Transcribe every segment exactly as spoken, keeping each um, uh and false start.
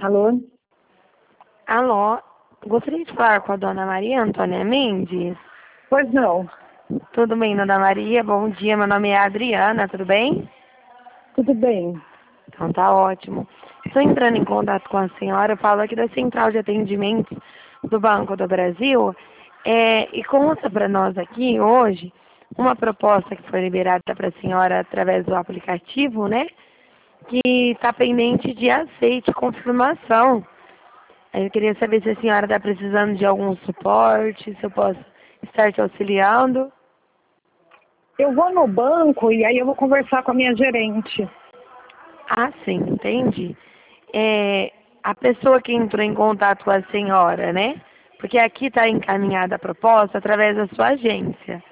Alô? Alô, gostaria de falar com a dona Maria Antônia Mendes. Pois não. Tudo bem, dona Maria? Bom dia, meu nome é Adriana, tudo bem? Tudo bem. Então tá ótimo. Estou entrando em contato com a senhora, eu falo aqui da Central de Atendimento do Banco do Brasil, é, e conta para nós aqui hoje uma proposta que foi liberada para a senhora através do aplicativo, né? Que está pendente de aceite e confirmação. Eu queria saber se a senhora está precisando de algum suporte, se eu posso estar te auxiliando. Eu vou no banco e aí eu vou conversar com a minha gerente. Ah, sim, entendi. É, a pessoa que entrou em contato com a senhora, né? Porque aqui está encaminhada a proposta através da sua agência.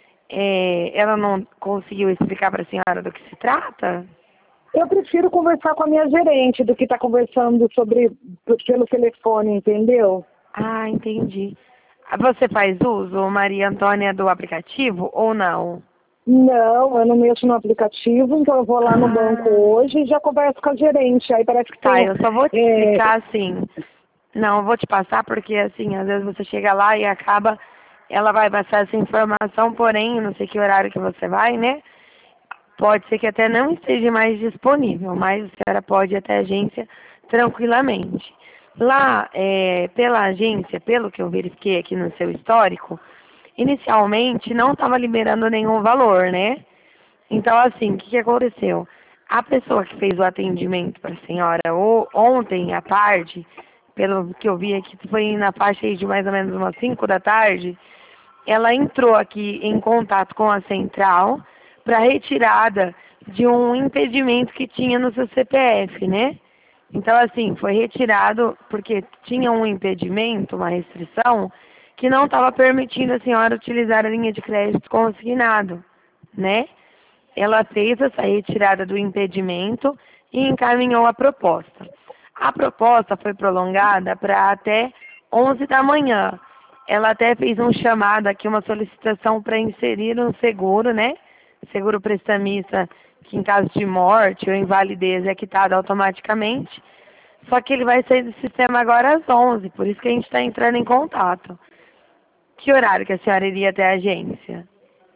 É, ela não conseguiu explicar para a senhora do que se trata? Eu prefiro conversar com a minha gerente do que estar conversando sobre pelo telefone, entendeu? Ah, entendi. Você faz uso, Maria Antônia, do aplicativo ou não? Não, eu não mexo no aplicativo, então eu vou lá no banco Ah, hoje e já converso com a gerente. Aí parece que tá, tem. eu só vou te É, explicar assim. Não, eu vou te passar porque assim, às vezes você chega lá e acaba, ela vai passar essa informação, porém, não sei que horário que você vai, né? Pode ser que até não esteja mais disponível, mas a senhora pode ir até a agência tranquilamente. Lá, é, pela agência, pelo que eu verifiquei aqui no seu histórico, inicialmente não estava liberando nenhum valor, né? Então, assim, o que, que aconteceu? A pessoa que fez o atendimento para a senhora o- ontem à tarde, pelo que eu vi aqui, foi na faixa aí de mais ou menos umas cinco da tarde, ela entrou aqui em contato com a central para retirada de um impedimento que tinha no seu C P F, né? Então, assim, foi retirado porque tinha um impedimento, uma restrição, que não estava permitindo a senhora utilizar a linha de crédito consignado, né? Ela fez essa retirada do impedimento e encaminhou a proposta. A proposta foi prolongada para até onze da manhã. Ela até fez um chamado aqui, uma solicitação para inserir um seguro, né? Seguro prestamista, que em caso de morte ou invalidez é quitado automaticamente. Só que ele vai sair do sistema agora às onze, por isso que a gente está entrando em contato. Que horário que a senhora iria até a agência?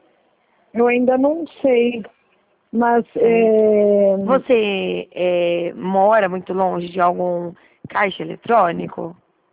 eu ainda não sei, mas Certo. é, Você é, mora muito longe de algum caixa eletrônico?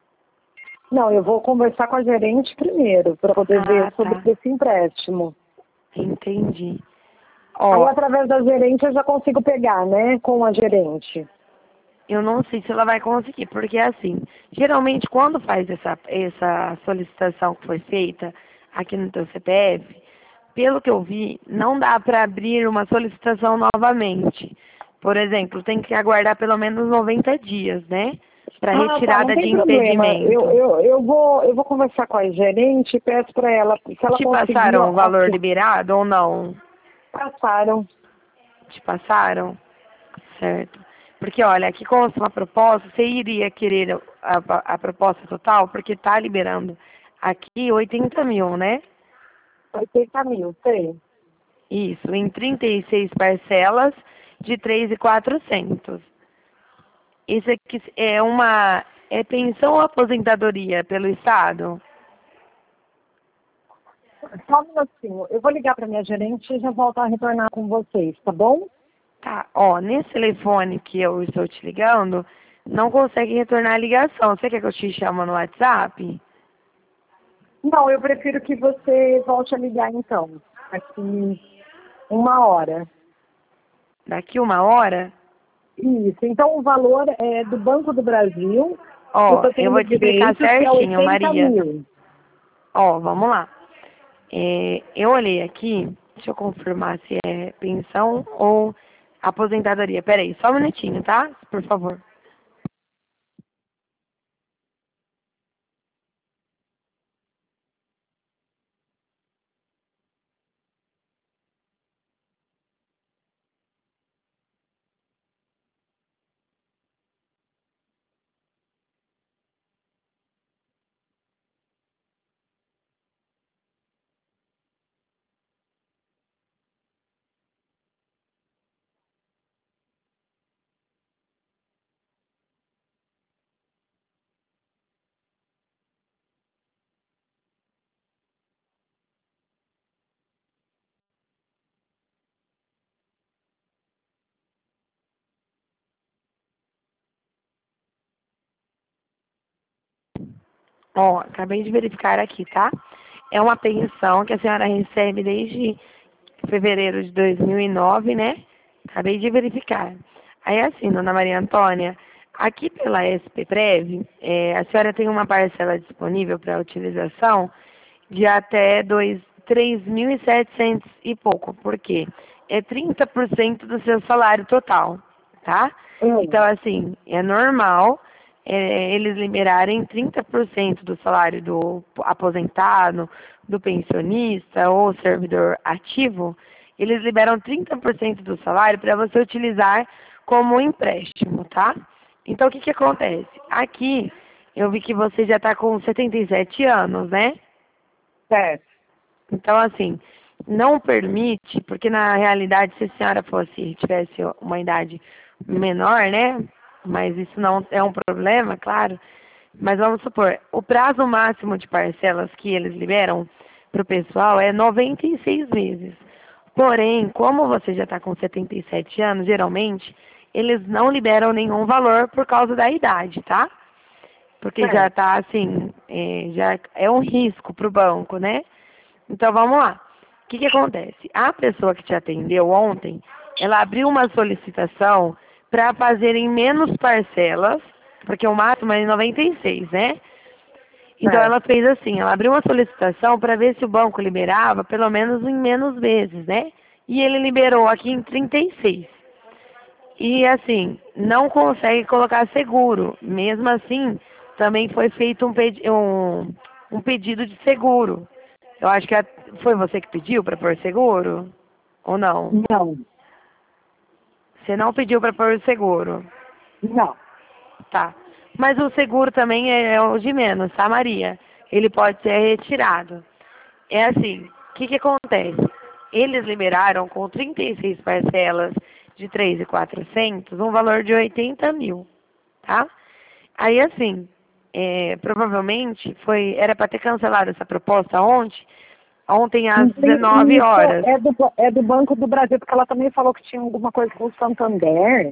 não, eu vou conversar com a gerente primeiro para poder ver Ah, sobre tá. esse empréstimo. Entendi. Aí, Ó, através da gerente, eu já consigo pegar, né? Com a gerente. eu não sei se ela vai conseguir, porque assim, geralmente quando faz essa, essa solicitação que foi feita aqui no teu C P F, pelo que eu vi, não dá para abrir uma solicitação novamente. Por exemplo, tem que aguardar pelo menos noventa dias, né? Para Ah, tá, não retirada de tem problema. Eu, impedimento. eu, eu, vou, eu vou conversar com a gerente e peço para ela, se ela Te conseguir, passaram o ó, valor ó, liberado ou não? passaram. Te passaram? Certo. Porque, olha, aqui consta uma proposta, você iria querer a, a, a proposta total, porque está liberando aqui oitenta mil, né? oitenta mil, tem. Isso, em trinta e seis parcelas de três mil e quatrocentos. Isso aqui é uma, é pensão ou aposentadoria pelo Estado? Só um minutinho. Eu vou ligar para minha gerente e já volto a retornar com vocês, tá bom? Tá, ó, nesse telefone que eu estou te ligando, não consegue retornar a ligação. Você quer que eu te chame no WhatsApp? Não, eu prefiro que você volte a ligar então. Aqui uma hora. Daqui uma hora? Isso. Então o valor é do Banco do Brasil. Eu Ó, estou eu tendo vou te explicar direito, que é certinho, oitenta Maria. mil. Ó, vamos lá. É, eu olhei aqui, deixa eu confirmar se é pensão ou aposentadoria. Peraí, só um minutinho, tá? Por favor. Ó, acabei de verificar aqui, tá? É uma pensão que a senhora recebe desde fevereiro de dois mil e nove, né? Acabei de verificar. Aí assim, dona Maria Antônia, aqui pela S P Prev, é, a senhora tem uma parcela disponível para utilização de até dois, três mil e setecentos e pouco. Por quê? É trinta por cento do seu salário total, tá? Hum. Então, assim, é normal é, eles liberarem trinta por cento do salário do aposentado, do pensionista ou servidor ativo, eles liberam trinta por cento do salário para você utilizar como empréstimo, tá? Então, o que que acontece? Aqui, eu vi que você já está com setenta e sete anos, né? Certo. Então, assim, não permite, porque na realidade, se a senhora fosse, tivesse uma idade menor, né? Mas isso não é um problema, claro. Mas vamos supor, o prazo máximo de parcelas que eles liberam para o pessoal é noventa e seis meses. Porém, como você já está com setenta e sete anos, geralmente, eles não liberam nenhum valor por causa da idade, tá? Porque já Certo. está assim, é, já é um risco para o banco, né? Então vamos lá. O que que acontece? A pessoa que te atendeu ontem, ela abriu uma solicitação para fazer em menos parcelas, porque o máximo é em noventa e seis, né? Então Certo. ela fez assim, ela abriu uma solicitação para ver se o banco liberava pelo menos em menos vezes, né? E ele liberou aqui em trinta e seis. E assim, não consegue colocar seguro. Mesmo assim, também foi feito um, pedi um, um pedido de seguro. Eu acho que a- foi você que pediu para pôr seguro? Ou não? Não. Você não pediu para pôr seguro. Não. Tá. Mas o seguro também é, é o de menos, tá, Maria? Ele pode ser retirado. É assim, o que que acontece? Eles liberaram com trinta e seis parcelas de três mil e quatrocentos um valor de oitenta mil, tá? Aí assim, é, provavelmente foi, era para ter cancelado essa proposta ontem, ontem às E dezenove isso horas. é do, é do Banco do Brasil, porque ela também falou que tinha alguma coisa com o Santander.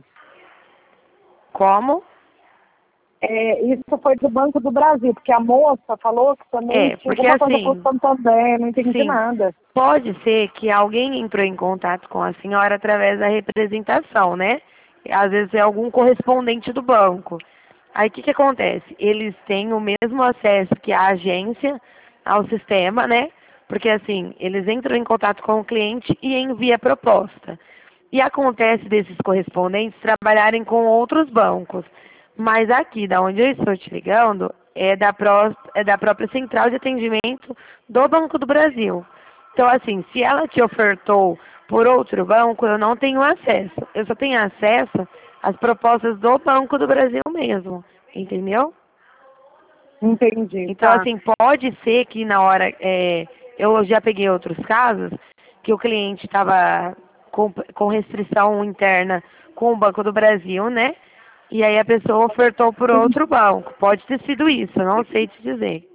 Como? É, isso foi do Banco do Brasil, porque a moça falou que também É, tinha porque alguma coisa com o assim, Santander, não entendi sim, nada. pode ser que alguém entrou em contato com a senhora através da representação, né? Às vezes é algum correspondente do banco. Aí o que que acontece? Eles têm o mesmo acesso que a agência ao sistema, né? Porque assim, eles entram em contato com o cliente e envia a proposta. E acontece desses correspondentes trabalharem com outros bancos. Mas aqui, da onde eu estou te ligando, é da, pró é da própria central de atendimento do Banco do Brasil. Então, assim, se ela te ofertou por outro banco, eu não tenho acesso. Eu só tenho acesso às propostas do Banco do Brasil mesmo, entendeu? Entendi, Então, tá. assim, pode ser que na hora, é, eu já peguei outros casos, que o cliente estava com, com restrição interna com o Banco do Brasil, né? E aí a pessoa ofertou por outro banco. Pode ter sido isso, eu não sei te dizer.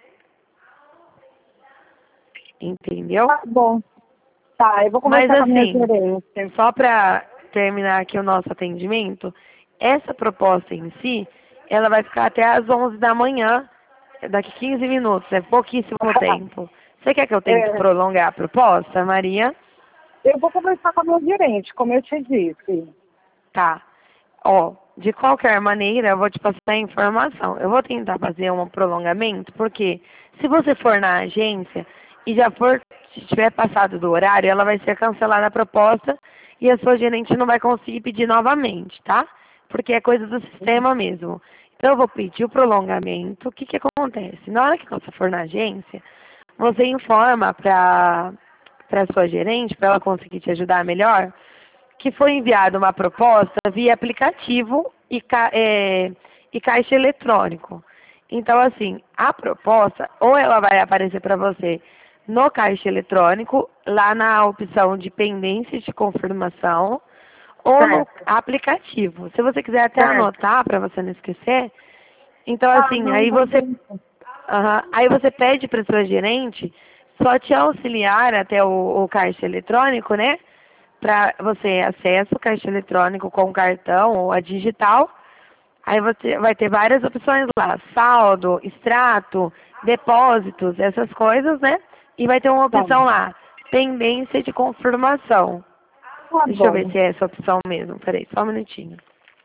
Entendeu? Tá bom. Tá, eu vou Mas conversar com a minha assim, gerência. só para terminar aqui o nosso atendimento, essa proposta em si, ela vai ficar até às onze da manhã, daqui quinze minutos, é pouquíssimo tempo. Você quer que eu tente É, prolongar a proposta, Maria? eu vou conversar com a minha gerente, como eu te disse. Tá. Ó, de qualquer maneira, eu vou te passar a informação. Eu vou tentar fazer um prolongamento, porque se você for na agência e já for, se tiver passado do horário, ela vai ser cancelada a proposta e a sua gerente não vai conseguir pedir novamente, tá? Porque é coisa do sistema mesmo. Então eu vou pedir o prolongamento. O que que acontece? Na hora que você for na agência, você informa para para sua gerente, para ela conseguir te ajudar melhor, que foi enviada uma proposta via aplicativo e, ca é, e caixa eletrônico. Então, assim, a proposta, ou ela vai aparecer para você no caixa eletrônico, lá na opção de pendência de confirmação, ou no Certo, aplicativo. Se você quiser até certo. anotar, para você não esquecer, então, Ah, assim, não, aí não você, tem. aham, aí você pede para sua gerente só te auxiliar até o, o caixa eletrônico, né? Para você acessa o caixa eletrônico com cartão ou a digital. Aí você vai ter várias opções lá, saldo, extrato, depósitos, essas coisas, né? E vai ter uma Tá, opção lá, pendência de confirmação. tá Deixa eu ver bom. se é essa opção mesmo. Peraí, só um minutinho.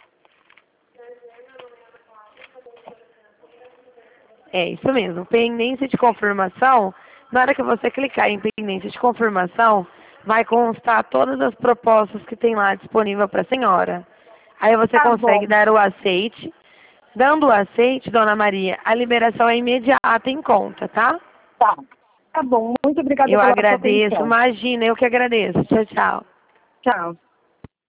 É isso mesmo, pendência de confirmação. Na hora que você clicar em pendência de confirmação, vai constar todas as propostas que tem lá disponível para a senhora. Aí você Tá consegue bom. dar o aceite. Dando o aceite, Dona Maria, a liberação é imediata em conta, tá? Tá. Tá bom. Muito obrigada Eu pela sua agradeço, atenção. imagina, eu que agradeço. Tchau, tchau. Tchau.